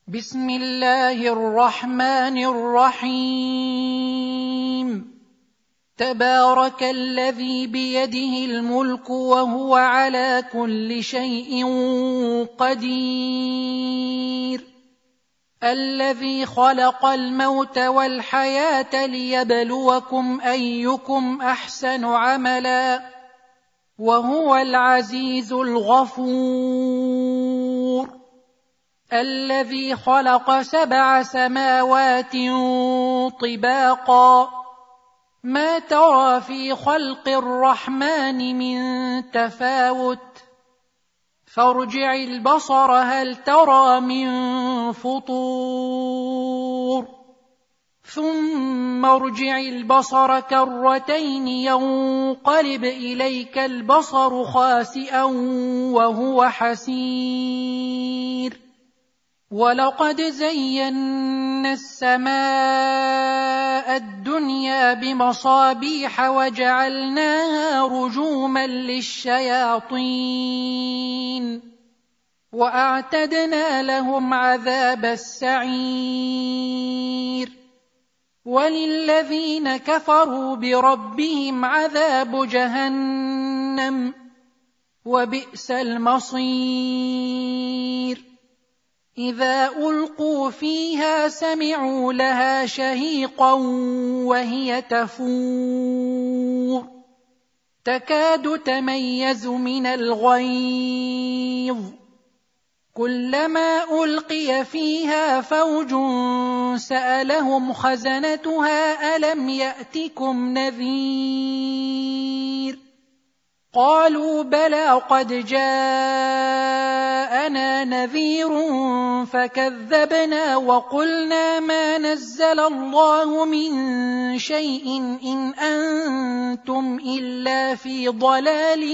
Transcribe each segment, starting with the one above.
بسم الله الرحمن الرحيم. تبارك الذي بيده الملك وهو على كل شيء قدير. الذي خلق الموت والحياة ليبلوكم أيكم أحسن عملا وهو العزيز الغفور. الذي خلق 7 سماوات طباقا ما ترى في خلق الرحمن من تفاوت فارجع البصر هل ترى من فطور ثم ارجع البصر كرتين ينقلب إليك البصر خاسئا وهو حسير. ولقد زينا السماء الدنيا بمصابيح وجعلناها رجوما للشياطين وأعتدنا لهم عذاب السعير. وللذين كفروا بربهم عذاب جهنم وبئس المصير. إذا ألقوا فيها سمعوا لها شهيقا وهي تفور تكاد تميز من الغيظ كلما ألقي فيها فوج سألهم خزنتها ألم يأتكم نذير قالوا بلى قد جاءنا نذير فكذبنا وقلنا ما نزل الله من شيء إن أنتم إلا في ضلال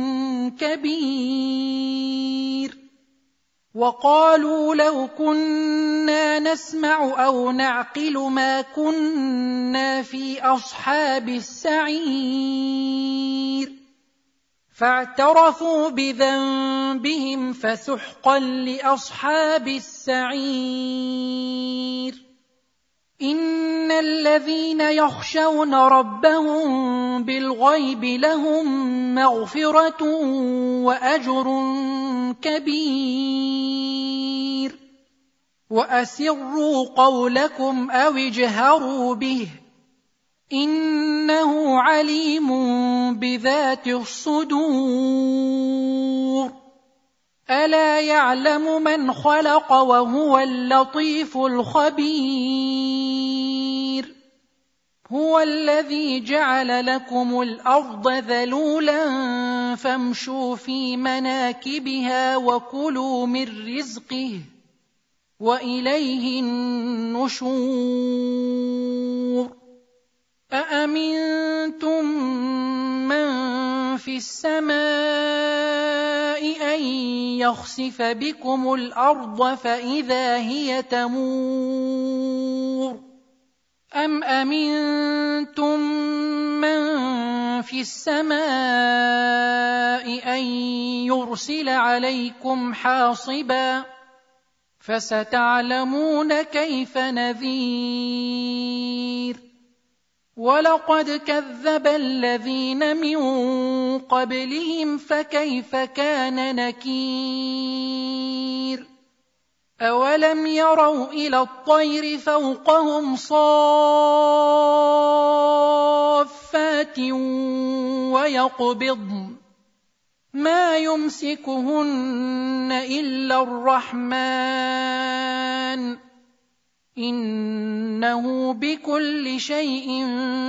كبير. وقالوا لو كنا نسمع أو نعقل ما كنا في أصحاب السعير فاعترفوا بذنبهم فسحقا لأصحاب السعير. إن الذين يخشون ربهم بالغيب لهم مغفرة وأجر كبير. وأسروا قولكم أو اجهروا به إنه عليم بذات الصدور. ألا يعلم من خلق وهو اللطيف الخبير. هو الذي جعل لكم الأرض ذلولا فامشوا في مناكبها وكلوا من رزقه وإليه النشور. أأمنتم من في السماء أن يخسف بكم الأرض فإذا هي تمور أم أمنتم من في السماء أن يرسل عليكم حاصبا فستعلمون كيف نذير. ولقد كذب الذين من قبلهم فكيف كان نكير. أولم يروا إلى الطير فوقهم صافات ويقبضن ما يمسكهن إلا الرحمن إنه بكل شيء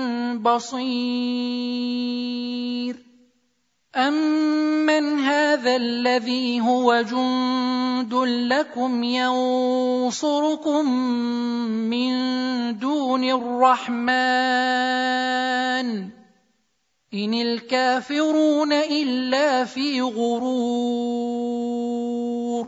بصير. أمن هذا الذي هو جند لكم ينصركم من دون الرحمن إن الكافرون إلا في غرور.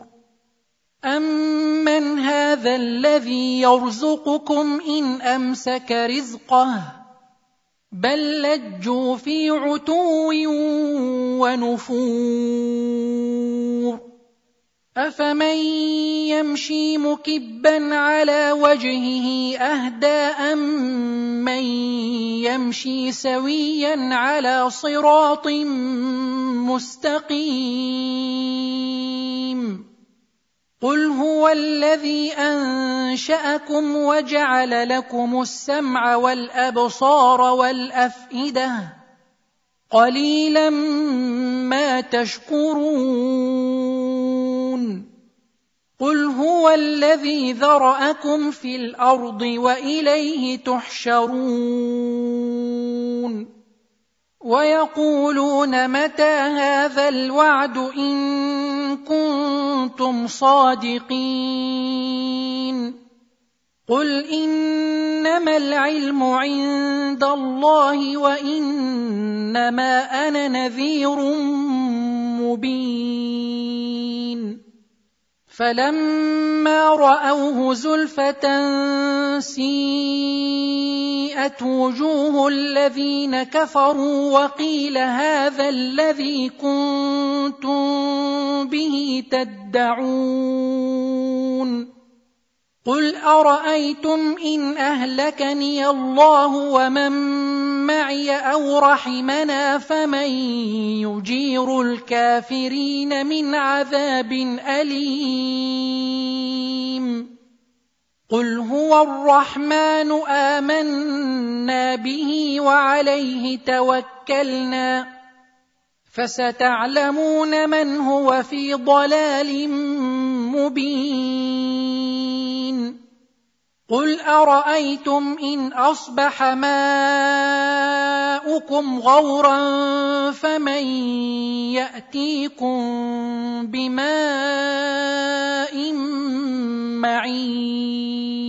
أمن هذا الذي يرزقكم إن أمسك رزقه بل لجوا في عتو ونفور. أفمن يمشي مكبا على وجهه أهدى أمن يمشي سويا على صراط مستقيم قل هو الذي أنشأكم وجعل لكم السمع والأبصار والأفئدة قليلا ما تشكرون قل هو الذي ذرأكم في الأرض وإليه تحشرون ويقولون متى هذا الوعد إن كنتم صادقين قل إنما العلم عند الله وإنما أنا نذير مبين فلما رأوه زلفة سيئت وجوه الذين كفروا وقيل هذا الذي كنتم به تدعون قل أرأيتم إن أهلكني الله ومن معي أو رحمنا فمن يجير الكافرين من عذاب أليم قل هو الرحمن آمنا به وعليه توكلنا فستعلمون من هو في ضلال مبين قل أرأيتم إن أصبح ماؤكم غورا فمن يأتيكم بماء معين